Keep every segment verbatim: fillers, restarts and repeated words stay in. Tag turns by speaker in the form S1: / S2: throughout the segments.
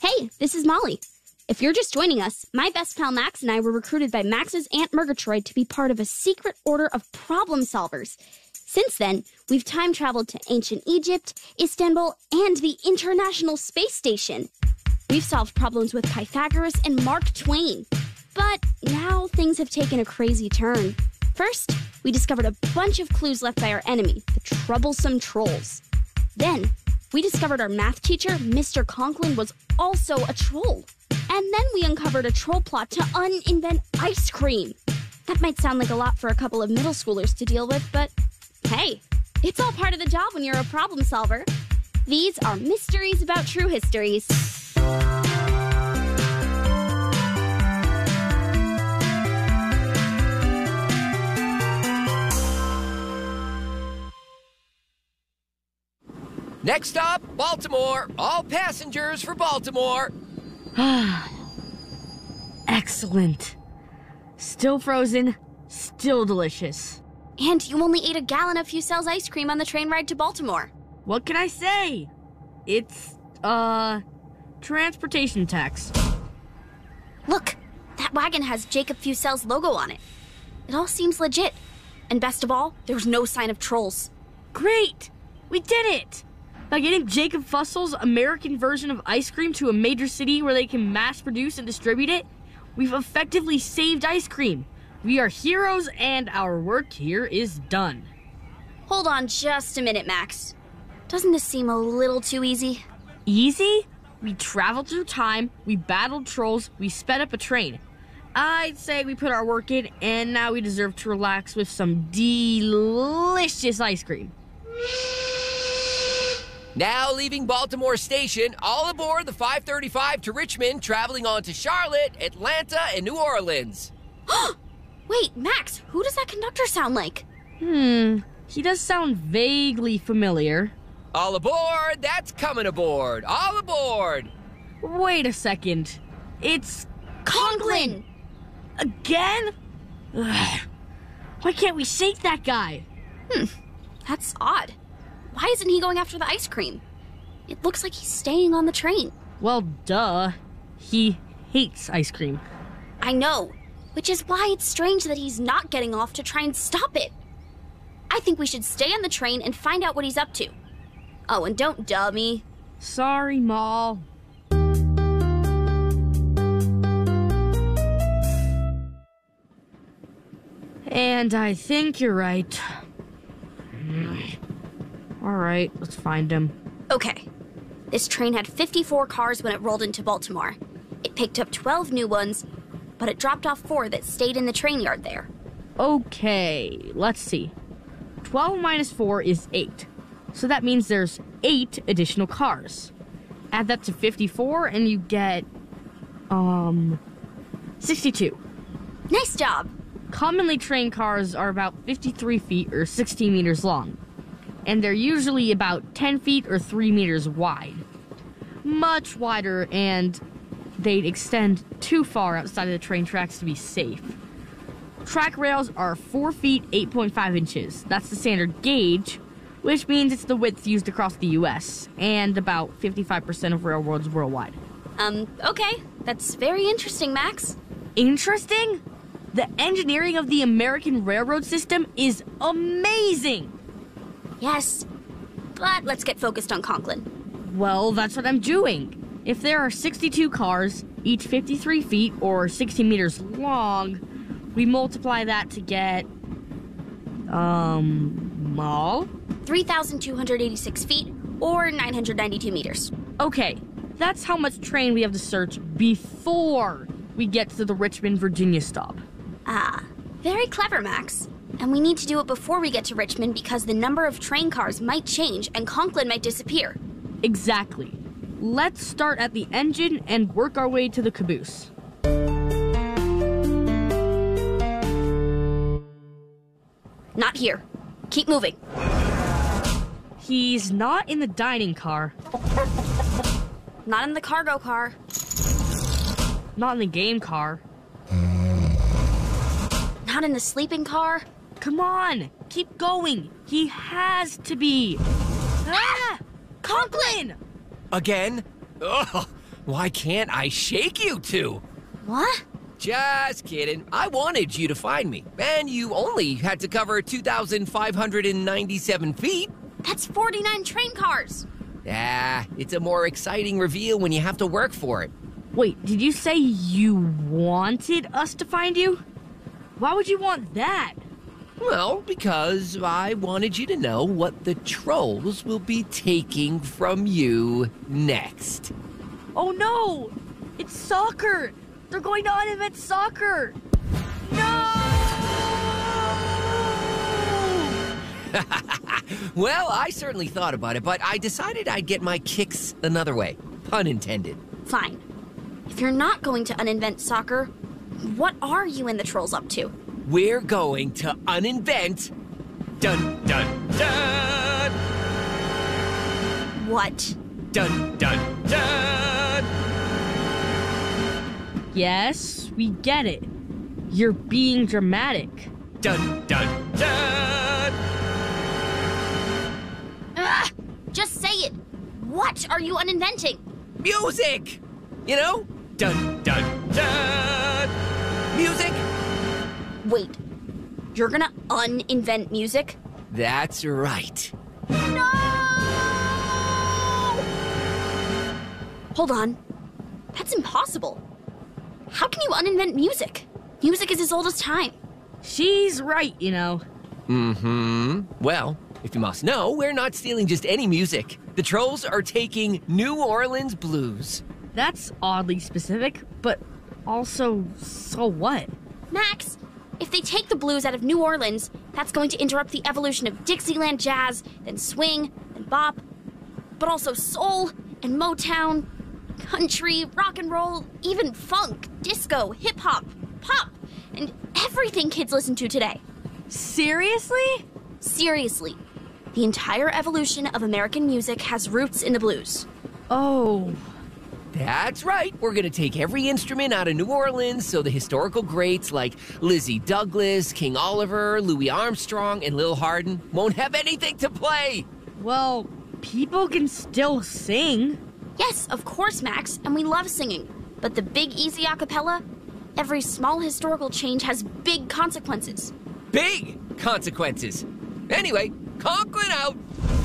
S1: Hey, this is Molly. If you're just joining us, my best pal Max and I were recruited by Max's Aunt Murgatroyd to be part of a secret order of problem solvers. Since then, we've time traveled to ancient Egypt, Istanbul, and the International Space Station. We've solved problems with Pythagoras and Mark Twain. But now things have taken a crazy turn. First, we discovered a bunch of clues left by our enemy, the troublesome trolls. Then, we discovered our math teacher, Mister Conklin, was also a troll. And then we uncovered a troll plot to un-invent ice cream. That might sound like a lot for a couple of middle schoolers to deal with, but hey, it's all part of the job when you're a problem solver. These are mysteries about true histories.
S2: Next stop, Baltimore. All passengers for Baltimore.
S3: Excellent. Still frozen, still delicious.
S1: And you only ate a gallon of Fusel's ice cream on the train ride to Baltimore.
S3: What can I say? It's, uh, transportation tax.
S1: Look, that wagon has Jacob Fusel's logo on it. It all seems legit. And best of all, there's no sign of trolls.
S3: Great! We did it! By getting Jacob Fussel's American version of ice cream to a major city where they can mass produce and distribute it, we've effectively saved ice cream. We are heroes and our work here is done.
S1: Hold on just a minute, Max. Doesn't this seem a little too easy?
S3: Easy? We traveled through time, we battled trolls, we sped up a train. I'd say we put our work in and now we deserve to relax with some delicious ice cream.
S2: Now leaving Baltimore Station, all aboard the five thirty-five to Richmond, traveling on to Charlotte, Atlanta, and New Orleans.
S1: Wait, Max, who does that conductor sound like?
S3: Hmm, he does sound vaguely familiar.
S2: All aboard, that's coming aboard. All aboard.
S3: Wait a second. It's
S1: Conklin!
S3: Again? Ugh. Why can't we shake that guy?
S1: Hmm, that's odd. Why isn't he going after the ice cream? It looks like he's staying on the train.
S3: Well, duh. He hates ice cream.
S1: I know, which is why it's strange that he's not getting off to try and stop it. I think we should stay on the train and find out what he's up to. Oh, and don't duh me.
S3: Sorry, Moll. And I think you're right. All right, let's find him.
S1: Okay. This train had fifty-four cars when it rolled into Baltimore. It picked up twelve new ones, but it dropped off four that stayed in the train yard there.
S3: Okay, let's see. twelve minus four is eight. So that means there's eight additional cars. Add that to fifty-four and you get, um, sixty-two.
S1: Nice job.
S3: Commonly train cars are about fifty-three feet or sixteen meters long. And they're usually about ten feet or three meters wide. Much wider, and they'd extend too far outside of the train tracks to be safe. Track rails are four feet, eight point five inches. That's the standard gauge, which means it's the width used across the U S, and about fifty-five percent of railroads worldwide.
S1: Um, okay. That's very interesting, Max.
S3: Interesting? The engineering of the American railroad system is amazing!
S1: Yes, but let's get focused on Conklin.
S3: Well, that's what I'm doing. If there are sixty-two cars, each fifty-three feet or sixty meters long, we multiply that to get, um, Moll?
S1: three thousand two hundred eighty-six feet or nine hundred ninety-two meters.
S3: Okay, that's how much train we have to search before we get to the Richmond, Virginia stop.
S1: Ah, very clever, Max. And we need to do it before we get to Richmond because the number of train cars might change and Conklin might disappear.
S3: Exactly. Let's start at the engine and work our way to the caboose.
S1: Not here. Keep moving.
S3: He's not in the dining car.
S1: Not in the cargo car.
S3: Not in the game car.
S1: Not in the sleeping car.
S3: Come on, keep going. He has to be. Ah! Conklin!
S2: Again? Ugh, Why can't I shake you two?
S1: What?
S2: Just kidding. I wanted you to find me, and you only had to cover two thousand five hundred ninety-seven feet.
S1: That's forty-nine train cars.
S2: Ah, it's a more exciting reveal when you have to work for it.
S3: Wait, did you say you wanted us to find you? Why would you want that?
S2: Well, because I wanted you to know what the trolls will be taking from you next.
S3: Oh no! It's soccer! They're going to uninvent soccer! No!
S2: Well, I certainly thought about it, but I decided I'd get my kicks another way. Pun intended.
S1: Fine. If you're not going to uninvent soccer, what are you and the trolls up to?
S2: We're going to uninvent... Dun, dun, dun!
S1: What?
S2: Dun, dun, dun!
S3: Yes, we get it. You're being dramatic.
S2: Dun, dun, dun!
S1: Ugh! Just say it! What are you uninventing?
S2: Music! You know? Dun, dun, dun! Music!
S1: Wait, you're gonna uninvent music?
S2: That's right.
S1: No! Hold on. That's impossible. How can you uninvent music? Music is as old as time.
S3: She's right, you know.
S2: Mm-hmm. Well, if you must know, we're not stealing just any music. The trolls are taking New Orleans blues.
S3: That's oddly specific, but also, so what?
S1: Max, if they take the blues out of New Orleans, that's going to interrupt the evolution of Dixieland jazz, then swing, then bop, but also soul and Motown, country, rock and roll, even funk, disco, hip-hop, pop, and everything kids listen to today.
S3: Seriously?
S1: Seriously. The entire evolution of American music has roots in the blues.
S3: Oh.
S2: That's right. We're going to take every instrument out of New Orleans so the historical greats like Lizzie Douglas, King Oliver, Louis Armstrong, and Lil Hardin won't have anything to play.
S3: Well, people can still sing.
S1: Yes, of course, Max, and we love singing. But the Big Easy a cappella, every small historical change has big consequences.
S2: Big consequences. Anyway, Conklin out.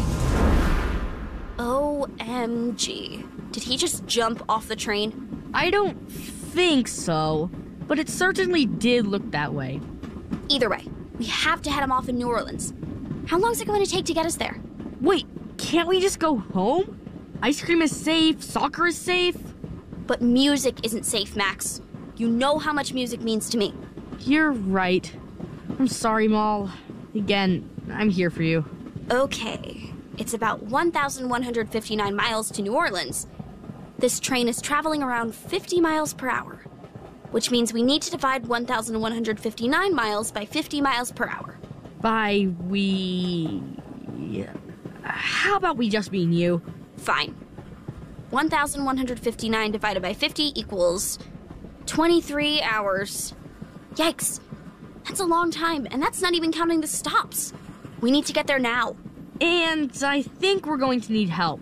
S1: O M G. Did he just jump off the train?
S3: I don't think so, but it certainly did look that way.
S1: Either way, we have to head him off in New Orleans. How long is it going to take to get us there?
S3: Wait, can't we just go home? Ice cream is safe, soccer is safe.
S1: But music isn't safe, Max. You know how much music means to me.
S3: You're right. I'm sorry, Maul. Again, I'm here for you.
S1: Okay. It's about one thousand one hundred fifty-nine miles to New Orleans. This train is traveling around fifty miles per hour, which means we need to divide one thousand one hundred fifty-nine miles by fifty miles per hour.
S3: By we... How about we just mean you?
S1: Fine. one thousand one hundred fifty-nine divided by fifty equals twenty-three hours. Yikes. That's a long time, and that's not even counting the stops. We need to get there now.
S3: And I think we're going to need help.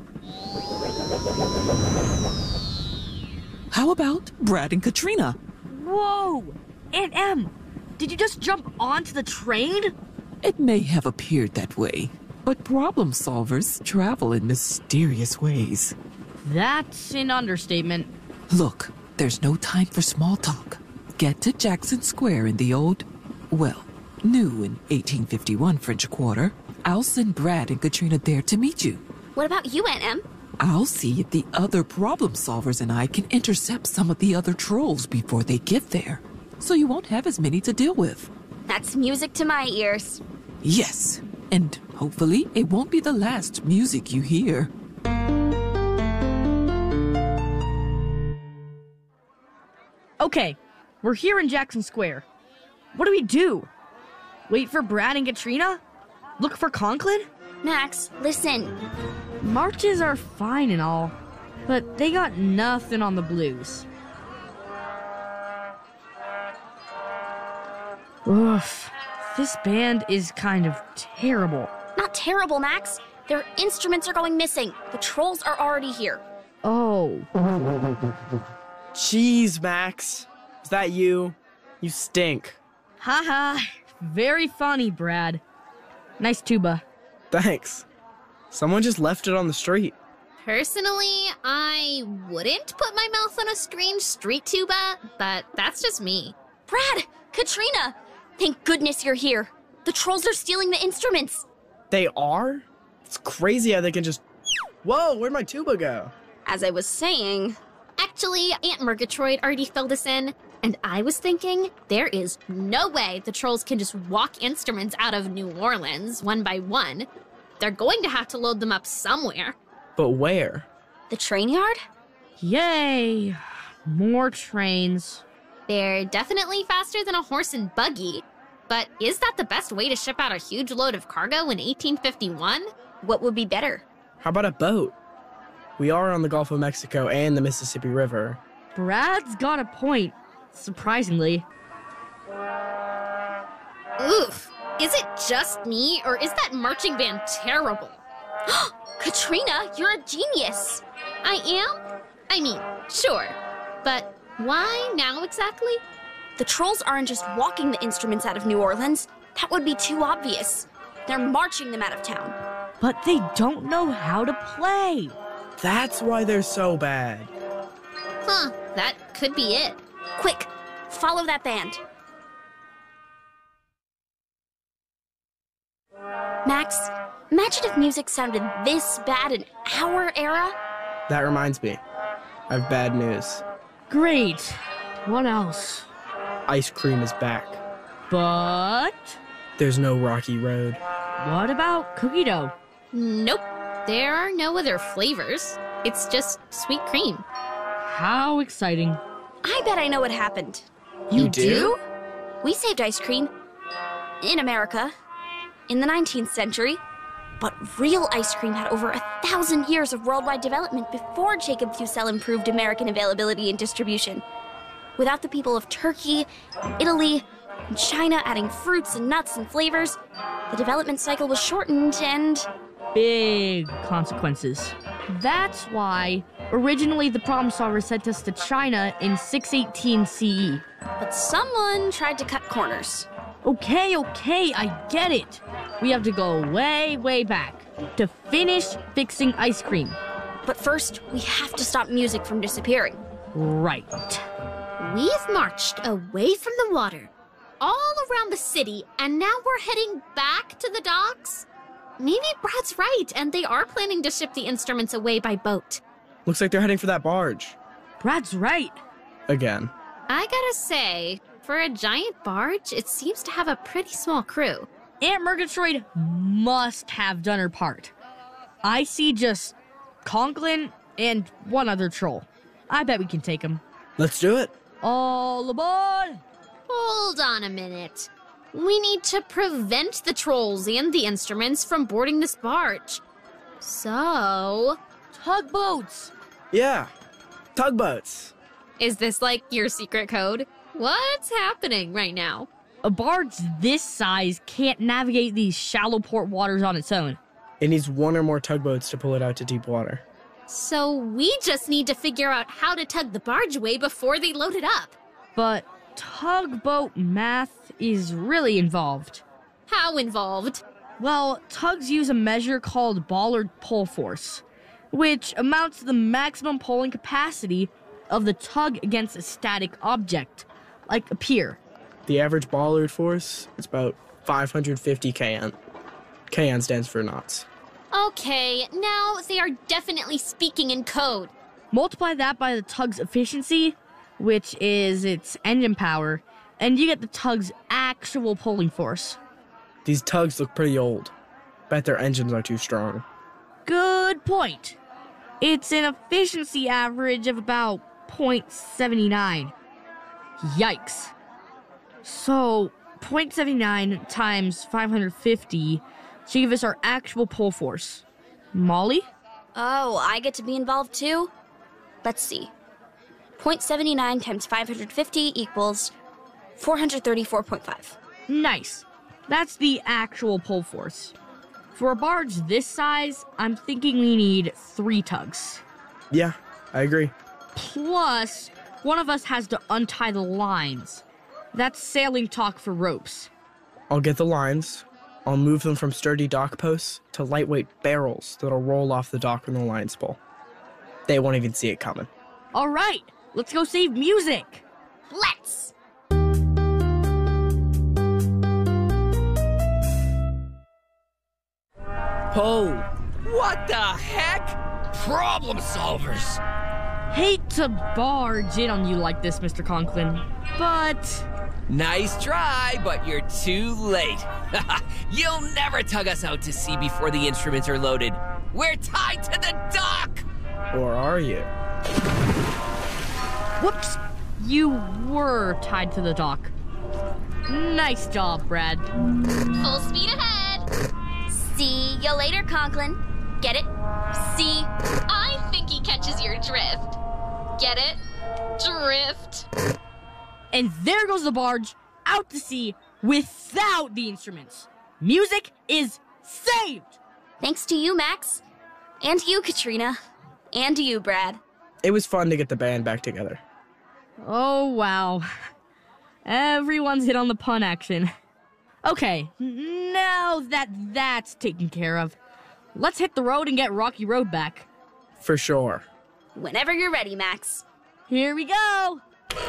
S4: How about Brad and Katrina?
S3: Whoa! Aunt Em, did you just jump onto the train?
S4: It may have appeared that way, but problem solvers travel in mysterious ways.
S3: That's an understatement.
S4: Look, there's no time for small talk. Get to Jackson Square in the old, well, new in eighteen fifty-one French Quarter. I'll send Brad and Katrina there to meet you.
S1: What about you, Aunt Em?
S4: I'll see if the other problem solvers and I can intercept some of the other trolls before they get there, so you won't have as many to deal with.
S1: That's music to my ears.
S4: Yes, and hopefully it won't be the last music you hear.
S3: Okay, we're here in Jackson Square. What do we do? Wait for Brad and Katrina? Look for Conklin?
S1: Max, listen.
S3: Marches are fine and all, but they got nothing on the blues. Oof, this band is kind of terrible.
S1: Not terrible, Max. Their instruments are going missing. The trolls are already here.
S3: Oh.
S5: Jeez, Max. Is that you? You stink.
S3: Haha. Very funny, Brad. Nice tuba.
S5: Thanks. Someone just left it on the street.
S6: Personally, I wouldn't put my mouth on a strange street tuba, but that's just me.
S1: Brad! Katrina! Thank goodness you're here. The trolls are stealing the instruments.
S5: They are? It's crazy how they can just... Whoa, where'd my tuba go?
S1: As I was saying...
S6: Actually, Aunt Murgatroyd already filled us in, and I was thinking there is no way the trolls can just walk instruments out of New Orleans one by one. They're going to have to load them up somewhere.
S5: But where?
S1: The train yard?
S3: Yay! More trains.
S6: They're definitely faster than a horse and buggy. But is that the best way to ship out a huge load of cargo in eighteen fifty-one?
S1: What would be better?
S5: How about a boat? We are on the Gulf of Mexico and the Mississippi River.
S3: Brad's got a point, surprisingly.
S6: Oof. Is it just me, or is that marching band terrible?
S1: Katrina, you're a genius.
S6: I am? I mean, sure. But why now exactly?
S1: The trolls aren't just walking the instruments out of New Orleans. That would be too obvious. They're marching them out of town.
S3: But they don't know how to play.
S5: That's why they're so bad.
S6: Huh, that could be it.
S1: Quick, follow that band. Max, imagine if music sounded this bad in our era.
S5: That reminds me. I have bad news.
S3: Great. What else?
S5: Ice cream is back.
S3: But
S5: There's no Rocky Road.
S3: what about cookie dough?
S6: Nope. There are no other flavors. It's just sweet cream.
S3: How exciting.
S1: I bet I know what happened.
S5: You do?
S1: We saved ice cream. In America. In the nineteenth century. But real ice cream had over a thousand years of worldwide development before Jacob Fussell improved American availability and distribution. Without the people of Turkey, Italy, and China adding fruits and nuts and flavors, the development cycle was shortened and...
S3: Big consequences. That's why originally the problem solver sent us to China in six eighteen C E.
S1: But someone tried to cut corners.
S3: Okay, okay, I get it. We have to go way, way back to finish fixing ice cream.
S1: But first, we have to stop music from disappearing.
S3: Right.
S6: We've marched away from the water, all around the city, and now we're heading back to the docks? Maybe Brad's right, and they are planning to ship the instruments away by boat.
S5: Looks like they're heading for that barge.
S3: Brad's right.
S5: Again.
S6: I gotta say, for a giant barge, it seems to have a pretty small crew.
S3: Aunt Murgatroyd must have done her part. I see just Conklin and one other troll. I bet we can take them.
S5: Let's do it.
S3: All aboard!
S6: Hold on a minute. We need to prevent the trolls and the instruments from boarding this barge. So,
S3: Tugboats!
S5: Yeah. Tugboats.
S6: is this like your secret code? What's happening right now?
S3: A barge this size can't navigate these shallow port waters on its own.
S5: It needs one or more tugboats to pull it out to deep water.
S6: So we just need to figure out how to tug the barge away before they load it up.
S3: But tugboat math is really involved.
S6: How involved?
S3: Well, tugs use a measure called bollard pull force, which amounts to the maximum pulling capacity of the tug against a static object, like a pier.
S5: The average bollard force is about five hundred fifty K N. K N stands for knots.
S6: Okay, now they are definitely speaking in code.
S3: Multiply that by the tug's efficiency, which is its engine power, and you get the tug's actual pulling force.
S5: These tugs look pretty old. Bet their engines are too strong.
S3: Good point. It's an efficiency average of about zero point seven nine. Yikes. So, zero point seven nine times five hundred fifty should give us our actual pull force. Molly?
S1: Oh, I get to be involved too? Let's see. zero point seven nine times five hundred fifty equals four hundred thirty-four point five.
S3: Nice. That's the actual pull force. For a barge this size, I'm thinking we need three tugs.
S5: Yeah, I agree.
S3: Plus, one of us has to untie the lines. That's sailing talk for ropes.
S5: I'll get the lines. I'll move them from sturdy dock posts to lightweight barrels that'll roll off the dock when the lines pull. They won't even see it coming.
S3: All right, let's go save music.
S6: Let's!
S2: Oh, what the heck? Problem solvers.
S3: Hate to barge in on you like this, Mister Conklin, but...
S2: Nice try, but you're too late. You'll never tug us out to sea before the instruments are loaded. We're tied to the dock!
S5: Or are you?
S3: Whoops! You were tied to the dock. Nice job, Brad.
S6: Full speed ahead!
S1: See you later, Conklin. Get it? See?
S6: I think he catches your drift. Get it? Drift.
S3: And there goes the barge, out to sea, without the instruments. Music is saved!
S1: Thanks to you, Max. And to you, Katrina. And to you, Brad.
S5: It was fun to get the band back together.
S3: Oh, wow. Everyone's hit on the pun action. Okay, now that that's taken care of, let's hit the road and get Rocky Road back.
S5: For sure.
S1: Whenever you're ready, Max.
S3: Here we go!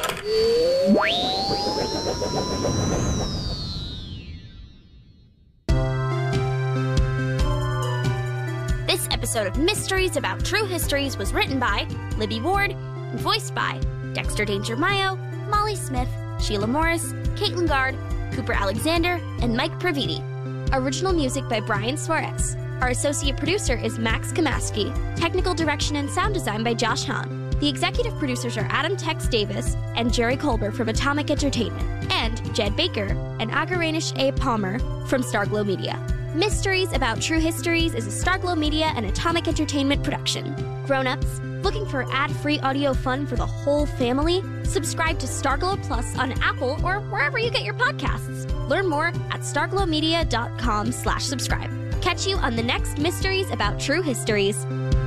S1: This episode of Mysteries About True Histories was written by Libby Ward and voiced by Dexter Danger Mayo, Molly Smith, Sheila Morris, Caitlin Gard, Cooper Alexander, and Mike Praviti. Original music by Brian Suarez. Our associate producer is Max Kamaski. Technical direction and sound design by Josh Hahn. The executive producers are Adam Tex Davis and Jerry Colbert from Atomic Entertainment, and Jed Baker and Agaranish A. Palmer from Starglow Media. Mysteries About True Histories is a Starglow Media and Atomic Entertainment production. Grown-ups, looking for ad-free audio fun for the whole family? Subscribe to Starglow Plus on Apple or wherever you get your podcasts. Learn more at starglowmedia.com slash subscribe. Catch you on the next Mysteries About True Histories.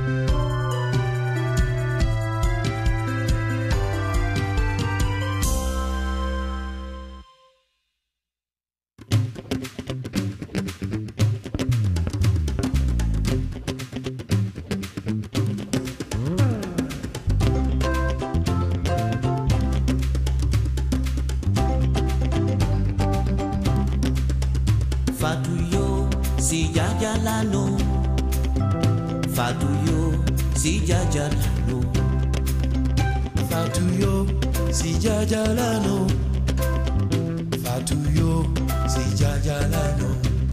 S7: Fatuyo si jajalano, Fatuyo si jajalano, Fatuyo si jajalano, Fatuyo si jajalano,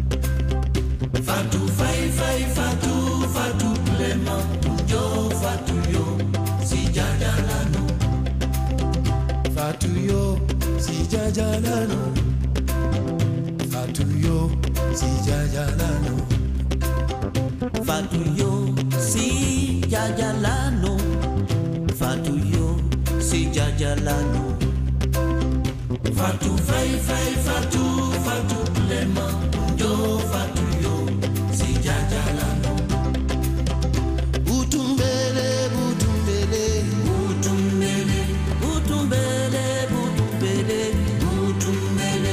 S7: Fatu fai fai fatu fatu plema, yo Fatuyo si jajalano, Fatuyo si jajalano. Fatuyo si jajalano, Fatuyo si jajalano, Fatuyo si jajalano, Fatu fai fai fatu fatu plema, yo Fatuyo si jajalano, Utumbele butumbele, utumbele, utumbele butumbele, utumbele.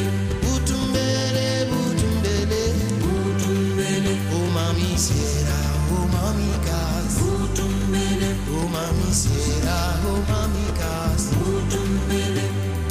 S7: Sera, oh mami cas, utumbele, oh mami sera, oh mami cas, utumbele.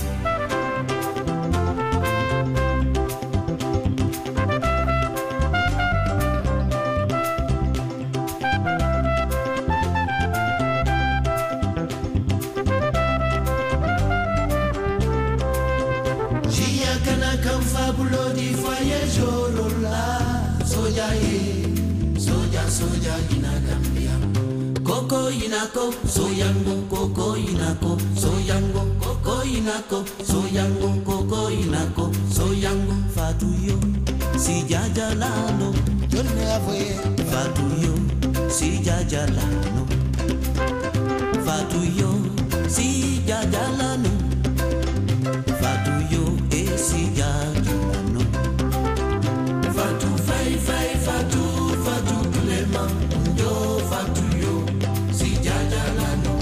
S7: Gia kana kamfabulo di foye jorola, soja ye. Soja, soja, inagambia. Coco inako, soyango, coco inako, soyango, coco inako, soyango, coco inako, soyango, Fatuyo, si jajalano, yo never Fatuyo, si jajalano, Fatuyo, si jajalano, Fatuyo, e si jajalano, Fatu fai fai fatu. Fatu Clement, yo Fatuyo, si jajalano.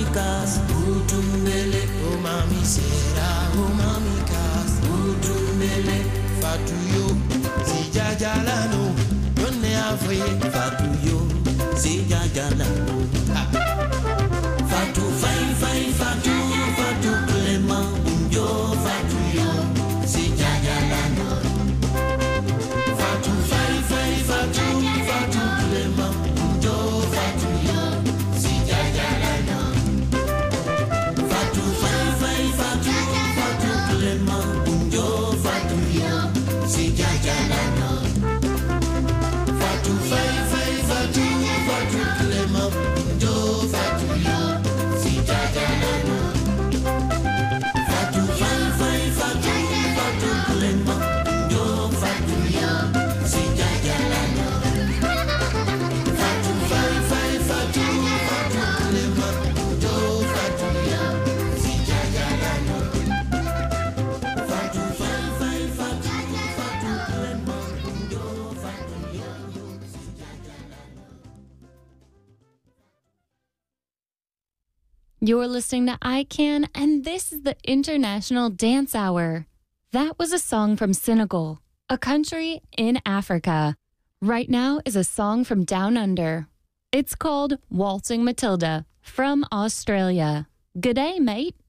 S7: mamikas, utumbele, oh mami sera, oh mamikas, utumbele, fatuyo, si jajalano, yone avoye, fatuyo, si jajalano. Fatu fai fai fatu, fatu clement, unjo fatuyo, si jajalano. Fatu fai fai fatu, fatu clement, unjo fatuyo, si jajalano. Fatu fai fai fatu, fatu clement, unjo fatuyo, si jajalano. Fatu fai fai fatu, fatu clement, unjo fatuyo, si jajalano. Fatu fai fai fatu, fatu clement, unjo fatuyo, si jajalano. Fatu fai fai fatu, fatu clement, unjo fatuyo, si jajalano. Fatu fai fai fatu, fatu clement, unjo fatuyo, si jajalano.
S8: You're listening to I Can, and this is the International Dance Hour. That was a song from Senegal, a country in Africa. Right now is a song from Down Under. It's called Waltzing Matilda from Australia. Good day, mate.